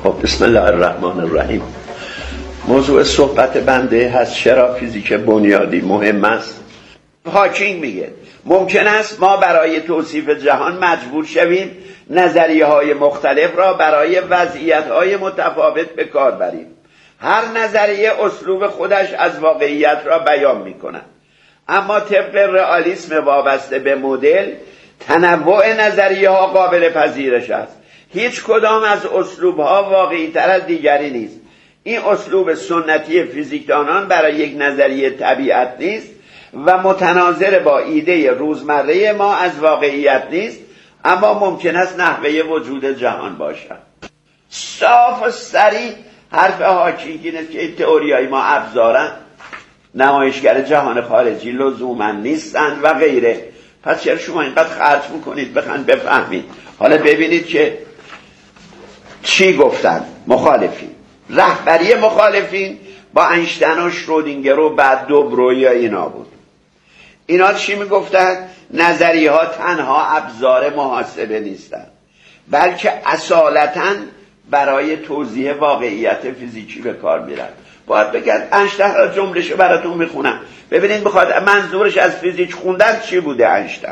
خب بسم الله الرحمن الرحیم. موضوع صحبت بنده هست چرا فیزیک بنیادی مهم است. هاکینگ میگه ممکن است ما برای توصیف جهان مجبور شویم نظریه های مختلف را برای وضعیت های متفاوت به کار بریم. هر نظریه اسلوب خودش از واقعیت را بیان میکند، اما طبق رئالیسم وابسته به مدل تنوع نظریه ها قابل پذیرش است. هیچ کدام از اسلوب ها واقعی تر از دیگری نیست. این اسلوب سنتی فیزیکدانان برای یک نظریه طبیعت نیست و متناظر با ایده روزمره ما از واقعیت نیست، اما ممکن است نحوه وجود جهان باشد. صاف و صریح حرف هاکینگ اینه که این تئوریای ما ابزارن، نمایشگر جهان خارجی لزوما نیستند و غیره. پس چرا شما اینقدر خرج میکنید بخواید بفهمید؟ حالا ببینید که چی گفتن مخالفین. رهبری مخالفین با اینشتین و شرودینگر و بعد دوبروی اینا بود. اینا چی میگفتن؟ نظریه ها تنها ابزار محاسبه نیستند، بلکه اصالتاً برای توضیح واقعیت فیزیکی به کار میرن. باید بگن اینشتین را جملهشو براتون میخونم ببینید بخواد منظورش از فیزیک خوندن چی بوده. اینشتین: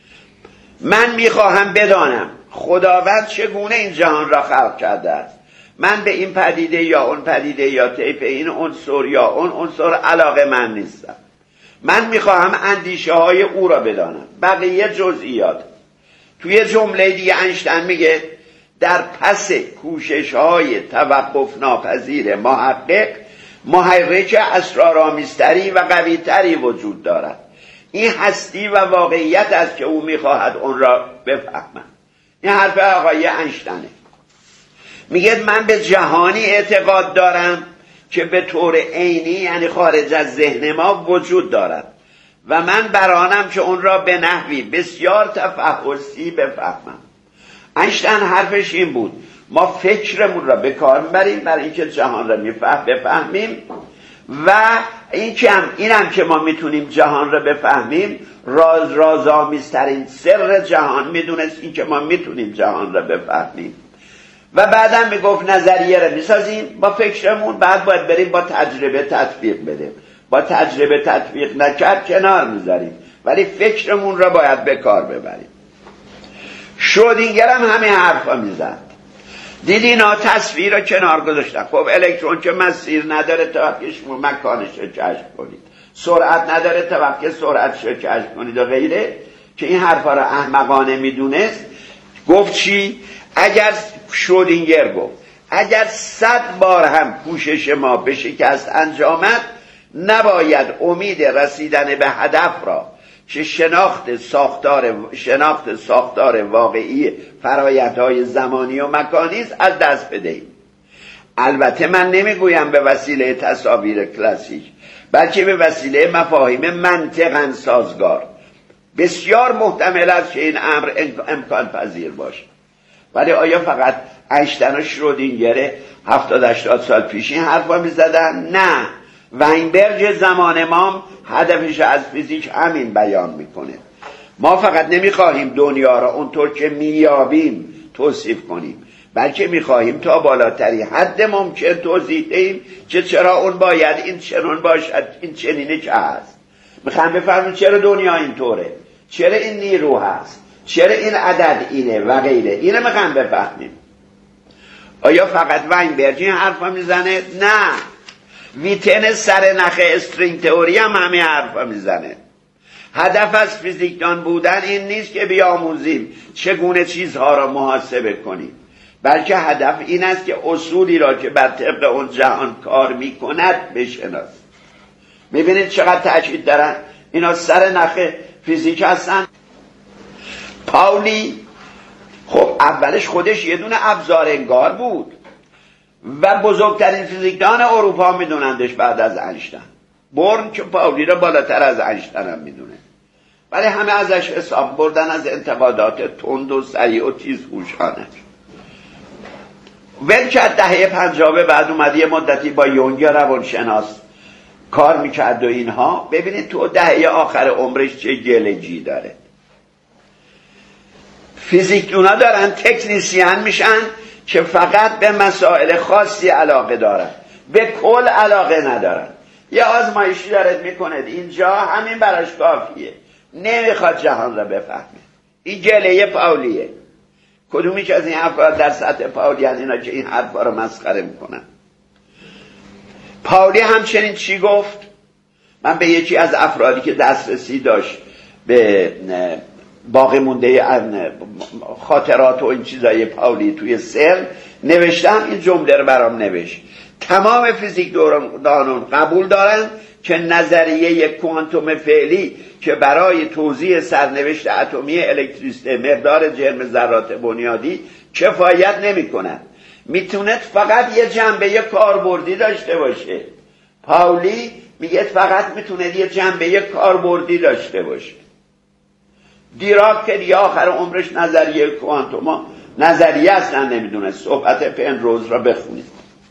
من میخواهم بدانم خداوند چگونه این جهان را خلق کرده است. من به این پدیده یا اون پدیده یا طیف این عنصر یا اون عنصر علاقه من نیستم. من میخواهم اندیشه های او را بدانم، بقیه جزئیات. توی جمله دیگه اینشتین میگه در پس کوشش های توقف ناپذیر محقق محرک اسرارآمیزتری و قویتری وجود دارد. این هستی و واقعیت است که او میخواهد اون را بفهمد. این حرف آقای اینشتینه. میگه من به جهانی اعتقاد دارم که به طور عینی یعنی خارج از ذهن ما وجود دارد و من برانم که اون را به نحوی بسیار تفحصی بفهمم. اینشتین حرفش این بود ما فکرمون را به کار میبریم برای اینکه جهان را بفهمیم و اینم که ما میتونیم جهان را بفهمیم رازآمیزترین سر جهان میدونست این که ما میتونیم جهان را بفهمیم. و بعدم میگفت نظریه را میسازیم با فکرمون، بعد باید بریم با تجربه تطبیق بدیم. با تجربه تطبیق نکرد کنار میذاریم، ولی فکرمون را باید به کار ببریم. شرودینگر هم همه حرفا میزد. دیدی اینا تصویر را کنار گذاشتن. خب الکترون که مسیر نداره تا وقتی شما مکانش رو کشف کنید، سرعت نداره تا وقتی سرعتش رو کشف کنید و غیره، که این حرفا را احمقانه میدونست. گفت چی؟ اگر شرودینگر گفت اگر 100 بار هم کوشش ما به شکست انجامد، نباید امید رسیدن به هدف را که شناخت ساختار واقعی فرآیندهای زمانی و مکانی است از دست بدهیم. البته من نمیگویم به وسیله تصاویر کلاسیک، بلکه به وسیله مفاهیم منطقاً سازگار. بسیار محتمل است که این امر امکان پذیر باشد. ولی آیا فقط اینشتین و شرودینگر 70-80 سال پیش این حرفا میزدن؟ نه، واینبرگ زمان ما هدفش از فیزیک همین بیان میکنه. ما فقط نمیخواهیم دنیا را اونطور که میابیم توصیف کنیم، بلکه میخواهیم تا بالاتری حد ممکن توضیح دهیم که چرا اون باید این چنون باشد، این چنینه که هست. میخوایم بفهمیم چرا دنیا اینطوره، چرا این نیرو هست، چرا این عدد اینه و غیره. اینه میخوایم بفهمیم. آیا فقط واینبرگ این حرفا میزنه؟ نه، ویتن سر نخ استرینگ تئوری هم همه حرفا میزنه. هدف از فیزیکدان بودن این نیست که بیاموزیم چگونه چیزها را محاسبه کنیم، بلکه هدف این است که اصولی را که بر طبق اون جهان کار میکند بشناسیم. میبینید چقدر تأکید دارن اینا سر نخ فیزیک هستن. پاولی خب اولش خودش یه دونه ابزار انگار بود و بزرگترین فیزیکدان اروپا میدونندش بعد از اینشتین. برن که پاولی را بالاتر از اینشتین هم میدونه، ولی همه ازش حساب بردن از انتقادات تند و سریع و تیزهوشانه. ول کرد. دهه 50 بعد اومد یه مدتی با یونگ روانشناس کار میکرد و اینها. ببینید تو دهه آخر عمرش چه گلجی داره. فیزیکدونا دارن تکنیسیان میشن که فقط به مسائل خاصی علاقه دارند، به کل علاقه ندارند. یه آزمایشی دارد میکند اینجا، همین براش کافیه، نمیخواد جهان را بفهمه. این گله پاولیه. کدومی که از این افراد در سطح پاولی هست اینا که این حرفا رو مسخره میکنن؟ پاولی همچنین چی گفت؟ من به یکی از افرادی که دسترسی داشت به باقی مونده خاطرات و این چیزای پاولی توی سر نوشتم، این جمله رو برام نوشت: تمام فیزیک دانان قبول دارن که نظریه کوانتوم فعلی که برای توضیح سرنوشت اتمی الکتریسیته مقدار جرم ذرات بنیادی کفایت نمی‌کند، میتونه فقط یه جنبه کاربردی داشته باشه. پاولی میگه فقط میتونه یه جنبه کاربردی داشته باشه. دیراک که دیگه آخر عمرش نظریه کوانتوم نظریه اصلا نمیدونه، صحبت پنروز را بخونید.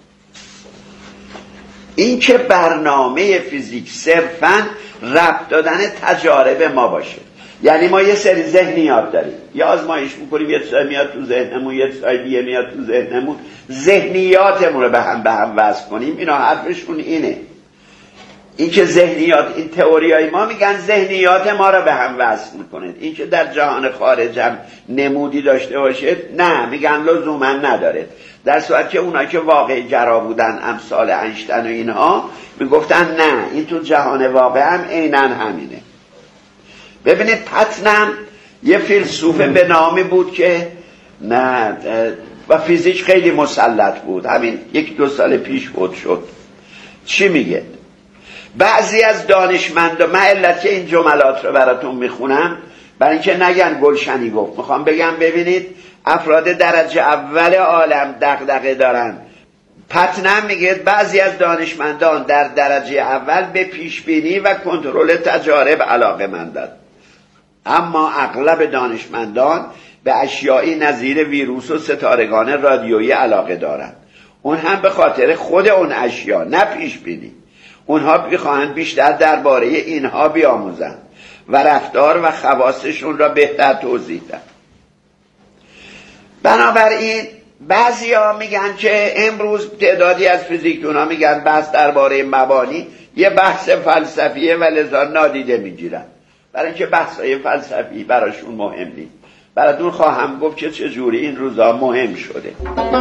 این که برنامه فیزیک صرفاً ربط دادن تجارب ما باشه، یعنی ما یه سری ذهنیات داریم، یه آزمایش میکنیم، یه چیزایی میاد تو ذهنمون، یه چیزایی دیگه میاد تو ذهنمون، ذهنیاتمون رو به هم وصل کنیم. اینا حرفشون اینه، این که ذهنیات، این تئوریای ما میگن ذهنیات ما رو به هم وصل میکنه. این که در جهان خارج هم نمودی داشته باشه، نه، میگن لزوما نداره. در صورت که اونایی که واقعی گرا بودن امثال اینشتین و اینها میگفتن نه، این تو جهان واقع هم عیناً همینه. ببینید پتنم یه فیلسوف به نامی بود که نه و فیزیک خیلی مسلط بود، همین 1-2 سال پیش فوت شد. چی میگه؟ بعضی از دانشمندان، من علت که این جملات رو براتون میخونم برای اینکه نگن گلشنی گفت، میخوام بگم ببینید افراد درجه اول عالم دغدغه دارن. پتنم میگه بعضی از دانشمندان در درجه اول به پیشبینی و کنترل تجارب علاقه‌مندند، اما اغلب دانشمندان به اشیایی نظیر ویروس و ستارگان رادیویی علاقه دارند، اون هم به خاطر خود اون اشیا، نه پیشبینی. اونها بخواهند بیشتر درباره اینها بیاموزند و رفتار و خواصشون را بهتر توضیح دهند. بنابراین بعضیا میگن که امروز تعدادی از فیزیکدونا میگن بحث درباره مبانی یه بحث فلسفیه و لذا نادیده میگیرن، برای اینکه بحثای فلسفی براشون مهم نیست. براتون خواهم گفت که چجوری این روزا مهم شده.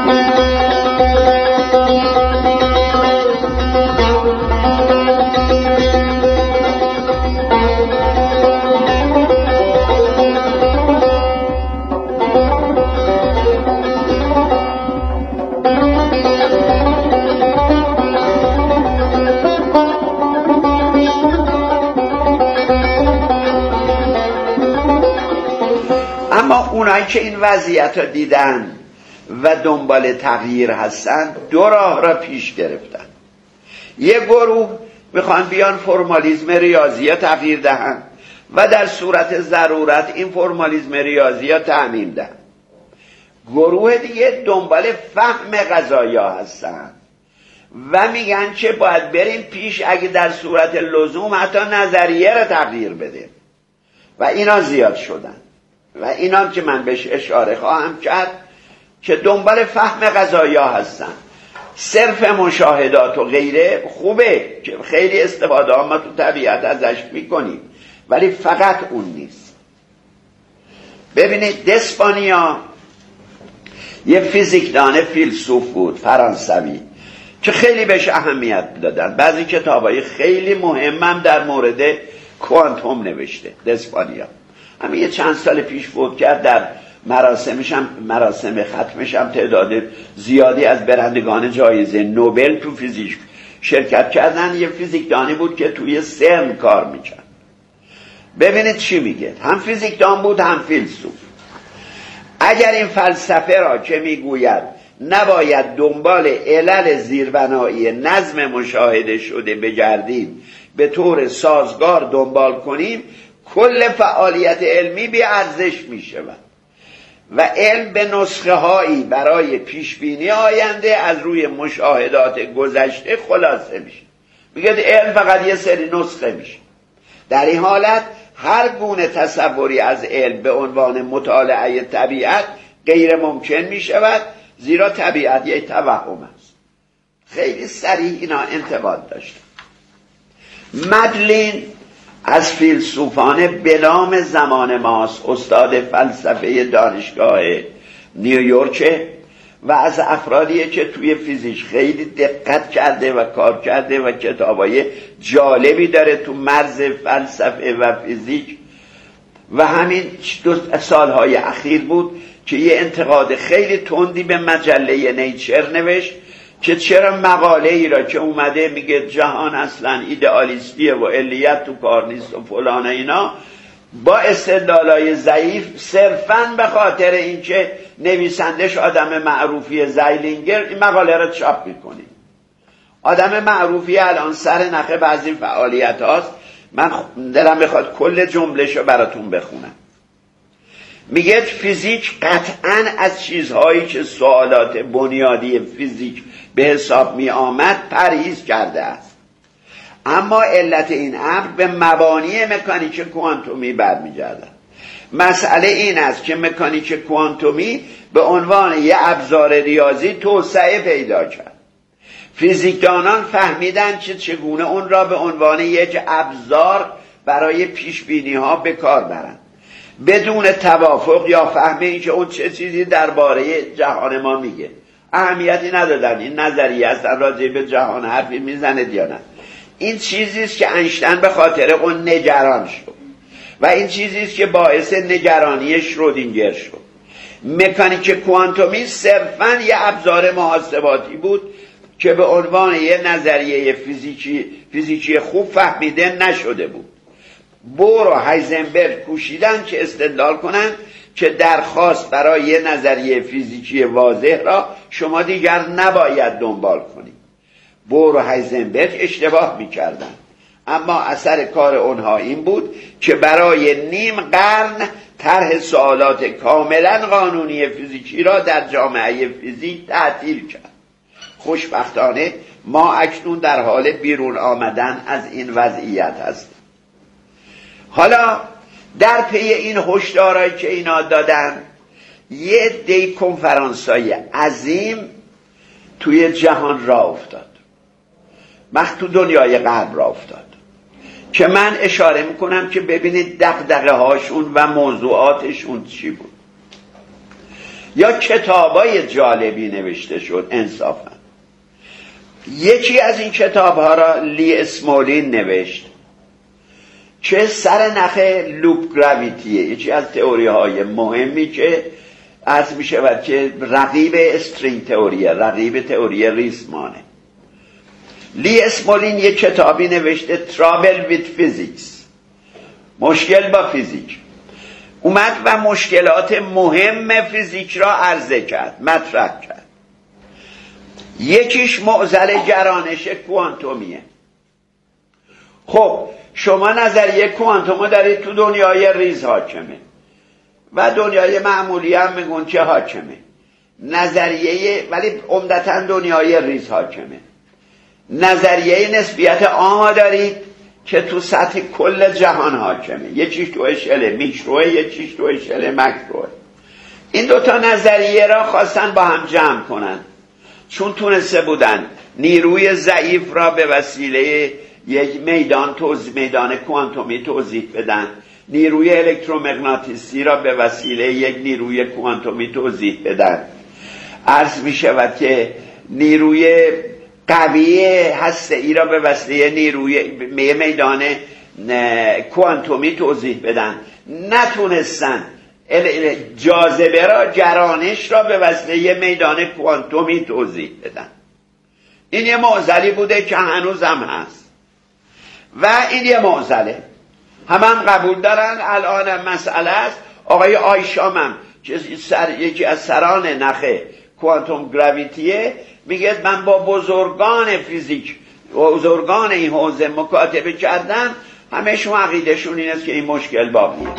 اما اونایی که این وضعیت رو دیدن و دنبال تغییر هستن دو راه را پیش گرفتن. یه گروه میخوان بیان فرمالیزم ریاضی تغییر دهن و در صورت ضرورت این فرمالیزم ریاضی تعمیم دهن. گروه دیگه دنبال فهم قضایا هستن و میگن که باید بریم پیش، اگه در صورت لزوم حتی نظریه را تغییر بده. و اینا زیاد شدن و اینا که من بهش اشاره خواهم کرد که دنبال فهم قضایا هستن. صرف مشاهدات و غیره خوبه که خیلی استفاده ها ما تو طبیعت ازش میکنیم، ولی فقط اون نیست. ببینید دسپانیا یه فیزیکدان فیلسوف بود فرانسوی که خیلی بهش اهمیت دادن. بعضی کتابای خیلی مهمم در مورد کوانتوم نوشته دسپانیا. همین یه چند سال پیش فوت کرد. در مراسم ختمش هم تعداد زیادی از برندگان جایزه نوبل تو فیزیک شرکت کردن. یه فیزیکدانی بود که توی سرن کار میکرد. ببینید چی میگه، هم فیزیکدان بود هم فیلسوف. اگر این فلسفه را که میگوید نباید دنبال علل زیربنایی نظم مشاهده شده بگردیم، به طور سازگار دنبال کنیم، کل فعالیت علمی بی ارزش می شود و علم به نسخه هایی برای پیشبینی آینده از روی مشاهدات گذشته خلاصه میشه. میگه علم فقط یه سری نسخه میشه. در این حالت هر گونه تصوری از علم به عنوان مطالعه طبیعت غیر ممکن می شود، زیرا طبیعت یک توهم است. خیلی سریع اینا انتقاد داشتن. مدلین از فیلسوفان بنام زمان ماست، استاد فلسفه دانشگاه نیویورک و از افرادیه که توی فیزیک خیلی دقت کرده و کار کرده و کتابای جالبی داره تو مرز فلسفه و فیزیک. و همین 2 سالهای اخیر بود که یه انتقاد خیلی تندی به مجله نیچر نوشت که چرا مقاله ای را که اومده میگه جهان اصلا ایدئالیستیه و علیت تو کار نیست و فلان اینا، با استدلالای ضعیف صرفاً به خاطر اینکه نویسندش آدم معروفی زایلینگر این مقاله را چاپ میکنه. آدم معروفی الان سر نخ بعضی فعالیت هاست. من دلم بخواد کل جملهشو براتون بخونم. میگه فیزیک قطعاً از چیزهایی که سوالات بنیادی فیزیک به حساب می آمد پرهیز کرده است، اما علت این امر به مبانی مکانیک کوانتومی برمیگردد. مسئله این است که مکانیک کوانتومی به عنوان یک ابزار ریاضی توسعه پیدا کرد. فیزیکدانان فهمیدند که چگونه اون را به عنوان یک ابزار برای پیشبینی ها به کار برند، بدون توافق یا فهمه این که اون چه چیزی درباره جهان ما میگه. اهمیتی ندادن این نظریه اصلا راجع به جهان حرفی میزنه یا نه. این چیزی است که اینشتین به خاطر اون نگران شد و این چیزی است که باعث نگرانی شرودینگر شد. مکانیک کوانتومی صرفاً یه ابزار محاسباتی بود که به عنوان یه نظریه فیزیکی خوب فهمیده نشده بود. بور و هایزنبرگ کوشیدن که استدلال کنند که درخواست برای یه نظریه فیزیکی واضح را شما دیگر نباید دنبال کنید. بور و هایزنبرگ اشتباه می‌کردند، اما اثر کار اونها این بود که برای نیم قرن طرح سوالات کاملا قانونی فیزیکی را در جامعه فیزیک تعطیل کرد. خوشبختانه ما اکنون در حال بیرون آمدن از این وضعیت هستیم. حالا در پی این هشدارایی که اینا دادن، یه عده کنفرانس‌های عظیم توی جهان راه افتاد، تو دنیای غرب راه افتاد که من اشاره میکنم که ببینید دغدغه هاشون و موضوعاتشون چی بود. یا کتابای جالبی نوشته شد انصافا. یکی از این کتابها را لی اسمولین نوشت که سر نخ لوپ گراویتیه، یکی از تئوری های مهمی که عرض می شود که رقیب استرینگ تئوریه، رقیب تئوری ریسمانه. لی اسمولین یک کتابی نوشته Trouble with Physics، مشکل با فیزیک. اومد و مشکلات مهم فیزیک را عرضه کرد، مطرح کرد. یکیش معضل گرانش کوانتومیه. خب شما نظریه کوانتومو دارید تو دنیای ریز حاکمه و دنیای معمولی هم میگون که حاکمه. نظریه ولی عمدتاً دنیای ریز حاکمه. نظریه نسبیت عام دارید که تو سطح کل جهان حاکمه. یکیش تو اشل میکروه، یکیش تو اشل مکروه. این دوتا نظریه را خواستن با هم جمع کنن، چون تونسته بودن نیروی ضعیف را به وسیله یک میدان کوانتومی توضیح بدن، نیروی الکترومغناطیسی را به وسیله یک نیروی کوانتومی توضیح بدن. عرض می شود که نیروی قوی هسته‌ای را به وسیله نیروی میدان کوانتومی توضیح بدن. نتونستن جاذبه را، گرانش را به وسیله میدان کوانتومی توضیح بدن. این یه معضلی بوده که هنوز هم هست و این یه معضله هم قبول دارن. الان مسئله است آقای آیشامم که یکی از سران نخ کوانتوم گراویتیه میگه من با بزرگان فیزیک، بزرگان این حوزه مکاتبه کردم، همه‌شون عقیدهشون این است که این مشکل باقیه.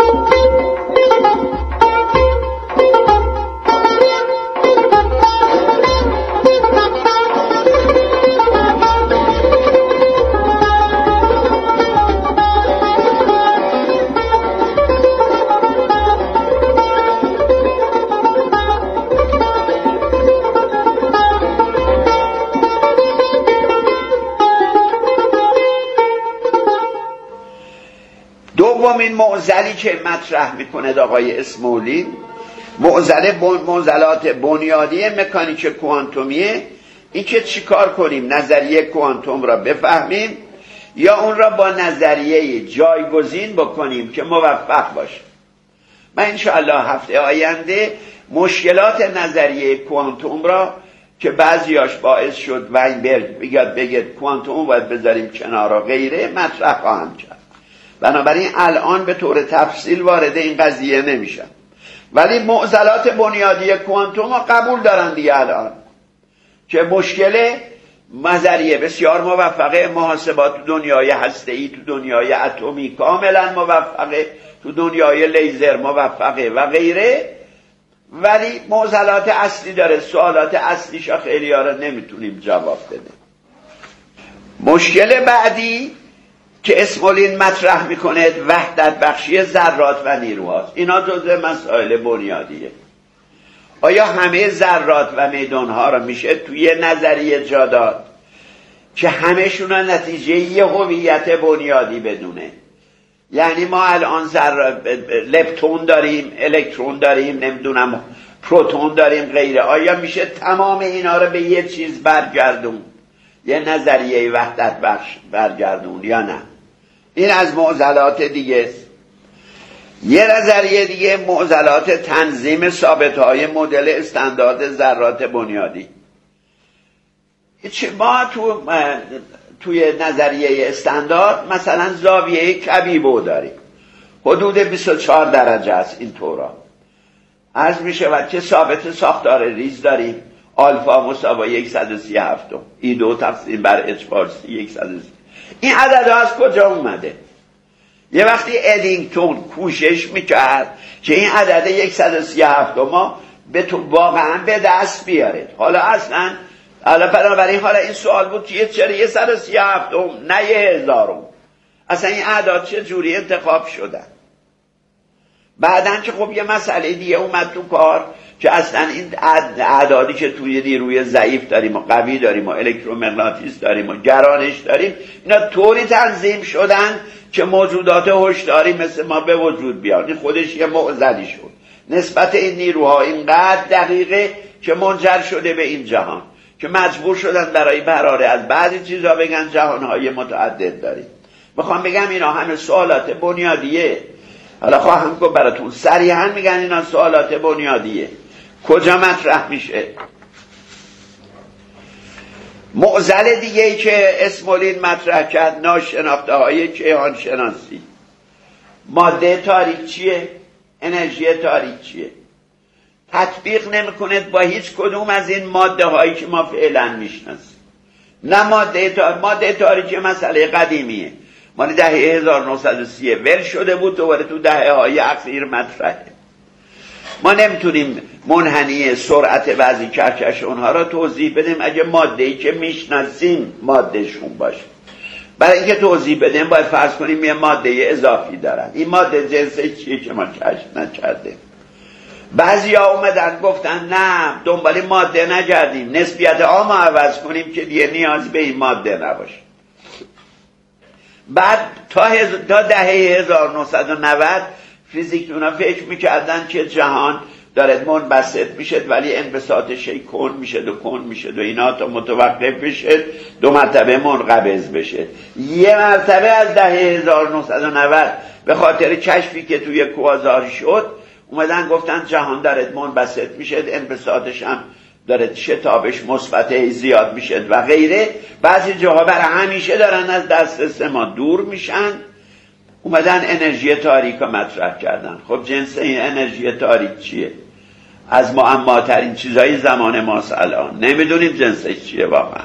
دومین معضلی که مطرح میکند آقای اسماعیلی، معضلات بنیادی مکانیک کوانتومیه. این که چی کار کنیم؟ نظریه کوانتوم را بفهمیم یا اون را با نظریه جایگزین بکنیم که موفق باشه. من انشاءالله هفته آینده مشکلات نظریه کوانتوم را که بعضیاش باعث شد وینبرگ بگه کوانتوم باید بذاریم کنار و غیره مطرح خواهم کرد. بنابراین الان به طور تفصیل وارد این قضیه نمیشم، ولی معضلات بنیادی کوانتوم را قبول دارن دیگه الان که مشکل نظریه بسیار موفقه، محاسبات تو دنیای هسته‌ای، تو دنیای اتمی کاملا موفقه، تو دنیای لیزر موفقه و غیره، ولی معضلات اصلی داره. سوالات اصلیشا خیلی ها رو نمیتونیم جواب بده. مشکل بعدی که اسماعیل مطرح میکنه وحدت بخشی ذرات و نیروهاست. اینا جزء مسائل بنیادیه. آیا همه ذرات و میدانها رو میشه توی نظریه جا داد که همه‌شون نتیجه یه هویت بنیادی بدونه؟ یعنی ما الان لپتون داریم، الکترون داریم، نمیدونم پروتون داریم غیره. آیا میشه تمام اینا رو به یه چیز برگردون، یه نظریه وحدت بخش برگردون یا نه؟ این از معضلات دیگه است. یه نظریه دیگه معضلات تنظیم ثابت‌های مدل استاندارد ذرات بنیادی. ما توی نظریه استاندارد مثلا زاویه کبیبو داریم، حدود 24 درجه است. این طورا عرض می شود که ثابت ساختار ریز داریم، آلفا مساوی 137 ای 2 تقسیم بر اچ بار 130. این عدد ها از کجا اومده؟ یه وقتی ادینگتون کوشش میکرد که این عدد 137 ما به تو واقعا به دست بیاره. حالا اصلا بنابراین حالا این سوال بود که چرا 137 نه 1000؟ اصلا این اعداد چه جوری انتخاب شدن؟ بعدن که خب یه مسئله دیگه اومد تو کار که اصلا این اعدادی که توی نیروی ضعیف داریم و قوی داریم و الکترومغناطیس داریم و گرانش داریم، اینا طوری تنظیم شدن که موجودات هوشداری مثل ما به وجود بیان. این خودش یه معضلی شد. نسبت این نیروها اینقدر دقیقه که منجر شده به این جهان که مجبور شدن برای براره از بعضی چیزا بگن جهانهای متعدد داریم. میخوام بگم اینا همه سوالات بنیادیه. حالا خواهم گفت براتون صریحا میگن اینا سوالات بنیادیه. کجا مطرح میشه؟ معضل دیگه ای که اسماعیل مطرح کرد ناشناخته های کیهان شناسی. ماده تاریک چیه؟ انرژی تاریک چیه؟ تطبیق نمیکنه با هیچ کدوم از این ماده هایی که ما فعلا میشناسیم. نه ماده تاریک مسئله قدیمیه، مال دهه 1930 ول شده بود، دوباره تو دهه های اخیر مطرحه. ما نمیتونیم منحنی سرعت بعضی کهکشان‌ها را توضیح بدیم اگه ماده‌ای که میشناسیم مادهشون باشه. برای اینکه توضیح بدیم باید فرض کنیم یه ماده اضافی دارن. این ماده جنسش چیه که ما کشف نکردیم؟ بعضیا اومدن گفتن نه دنبال ماده نگردیم، نسبیت عامو عوض کنیم که دیگه نیازی به این ماده نباشه. بعد تا دهه 1990 فیزیکدونا فکر میکردن که جهان داره منبسط میشه ولی انبساطش کن میشه و اینا تا متوقف بشه 2 مرتبه منقبض بشه. یه مرتبه از دهه 1990 به خاطر کشفی که توی کوازار شد اومدن گفتن جهان داره منبسط میشه، انبساطش هم داره شتابش مثبت زیاد میشه و غیره. بعضی جاها برای همیشه دارن از دسترس ما دور میشن. اومدن انرژی تاریک رو مطرح کردن. خب جنس این انرژی تاریک چیه؟ از معماترین چیزهای زمان ماست الان. نمیدونیم جنسش چیه واقعا.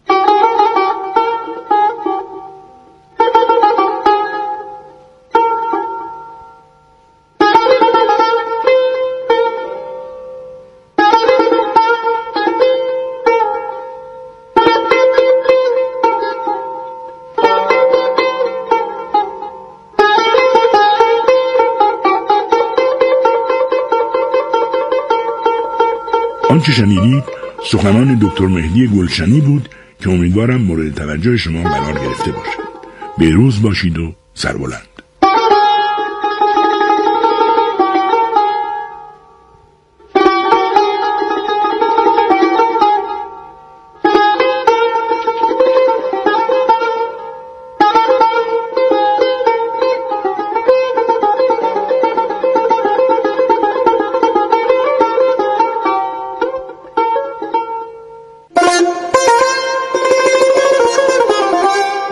آنچه شنیدید سخنان دکتر مهدی گلشنی بود که امیدوارم مورد توجه شما قرار گرفته باشد. بهروز باشید و سربلند.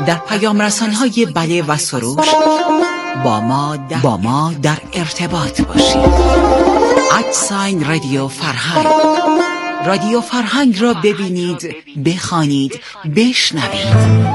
در پیام رسان‌های بله و سروش با ما در ارتباط باشید. @رادیو فرهنگ. رادیو فرهنگ را ببینید، بخوانید، بشنوید.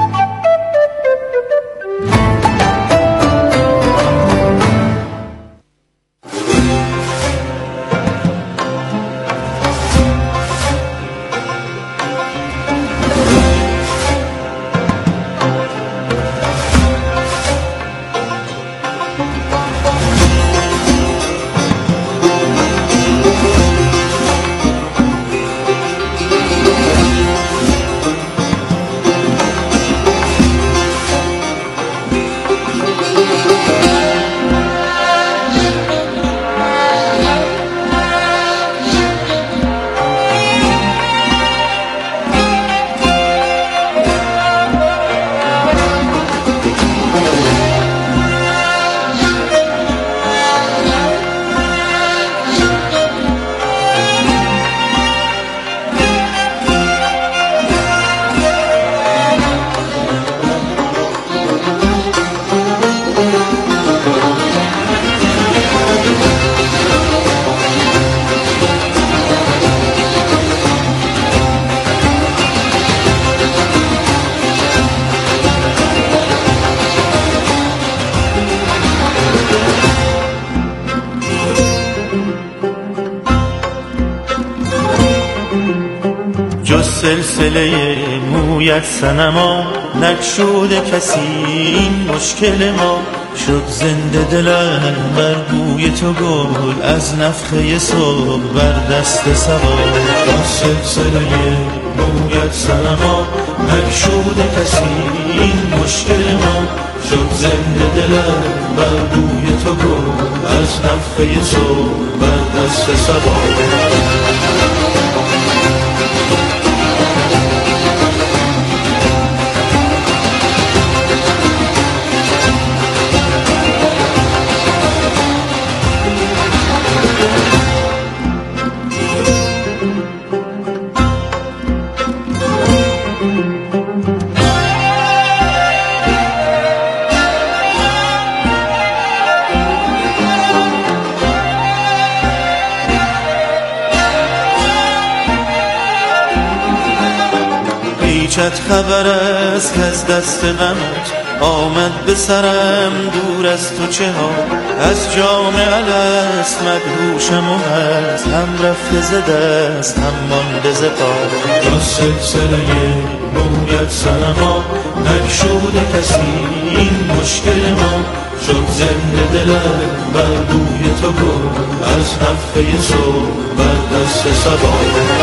سلسله مویت صنما نگشوده کسی این مشکل ما شد زنده دلم بر بوی تو گل از نفخه صبح بر دست سوار با سلسله مویت صنما نگشوده کسی این مشکل ما شد زنده دلم بر بوی تو گل از نفخه صبح بر دست سوار خبر است که از دست غمت آمد به سرم دور از تو چه ها از جام الست مدهوشم و هست هم رفته ز دست هم مانده ز پا با سلسله مویت صنما نگشوده کسی این مشکل ما شد زنده دلم بر بوی تو گل از نفخه صبح بر دست صبا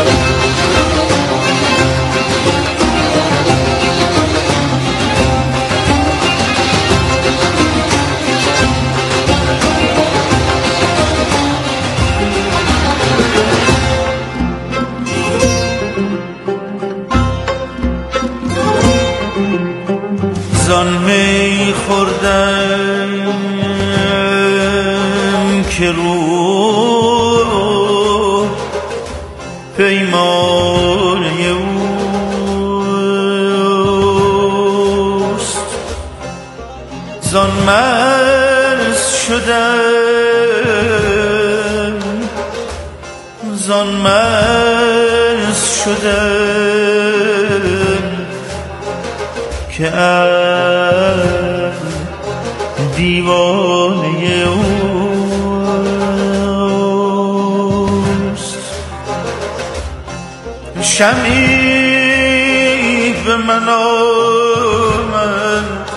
زان می خوردم که روح پیمانه اوست زان مست شدم زان مست شدم که دیوانه اوست شمعی به من آمد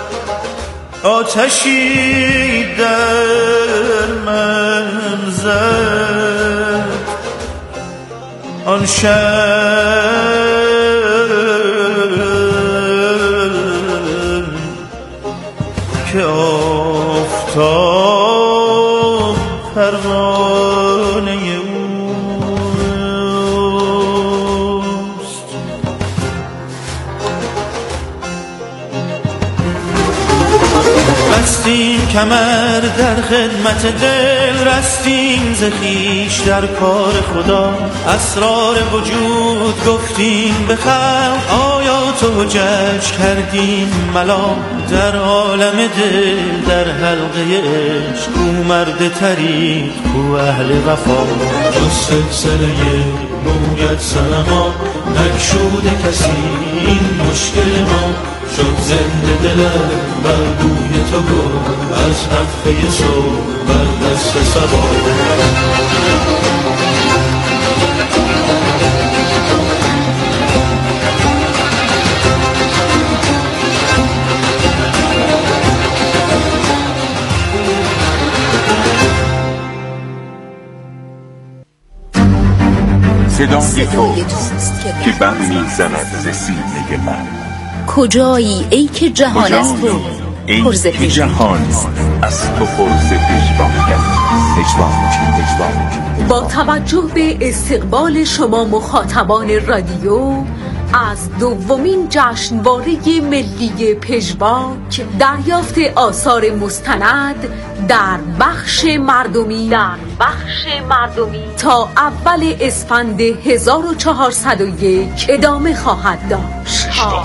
آتشی در من زد آن شب که آفتاب پروانه اوست بستیم کمر در خدمت دل رستیم ز خویش در کار خدا. اسرار وجود گفتیم به خلق، آیات و حجج کردیم ملا. در عالم دل در حلقه عشق، کو مرد طریق کو اهل وفا. جز سلسله مویت صنما، نگشوده کسی این مشکل ما. شد زنده دلم بر بوی تو گل، از نفخه صبح بر دست صبا. صدای توست که بر میزند ز سینه من. کجایی ای که جهان از تو پرز جهان از تو پرز پژواک. با توجه به استقبال شما مخاطبان رادیو از دومین جشنواره ملی پژواک، دریافت آثار مستند در بخش مردمی تا اول اسفند 1401 ادامه خواهد داشت.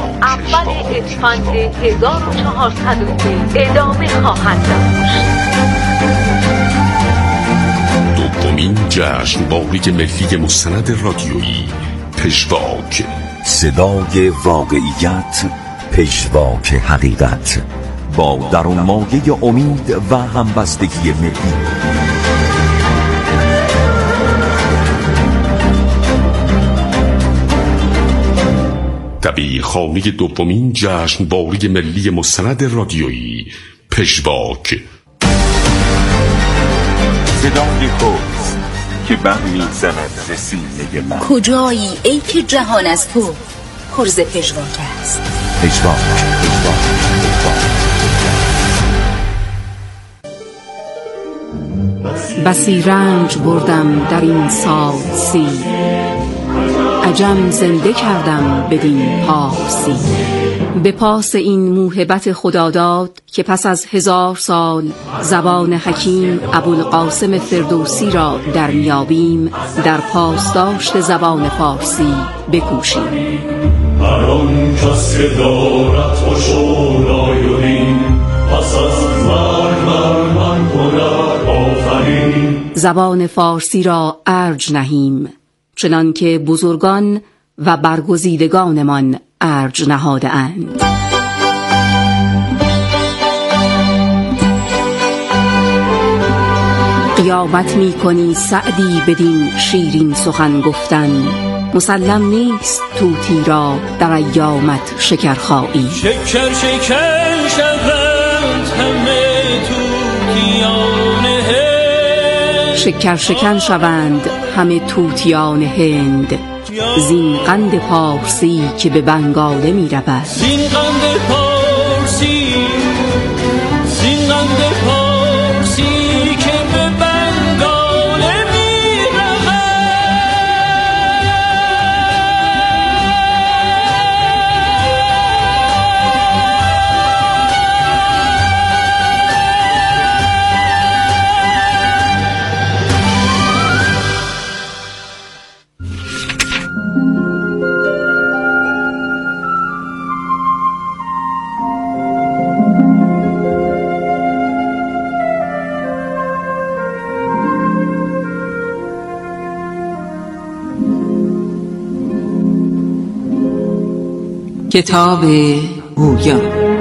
دومین جشنواره ملی مستند رادیویی پژواک. صدای واقعیت، پژواک حقیقت، با درون مایه امید و همبستگی ملی. دبیرخانه دومین جشنواره ملی مستند رادیویی پژواک. صدای توست که بر میزند ز سینه من. کجایی ای که جهان از تو پرز پژواک است. پژواک. بسی رنج بردم در این سال سی، عجم زنده کردم بدین پارسی. به پاس این موهبت خداداد که پس از 1000 سال زبان حکیم ابوالقاسم فردوسی را در میابیم، در پاسداشت زبان فارسی بکوشیم. هر آن کس که دارد خوش و لایونی، پس از مرگ من هنر آفرین. زبان فارسی را ارج نهیم، چنان که بزرگان و برگزیدگانمان ارج نهاده اند. قیامت می کنی سعدی بدین شیرین سخن گفتن، مسلم نیست طوطی را در ایامت شکرخایی. شکر شکر شوند همه طوطیان هند، شکر شکن شوند همه طوطیان هند. زین قند پارسی که به بنگاله می رود، زین قند پارسی که به بنگاله می رود. کتاب گویا.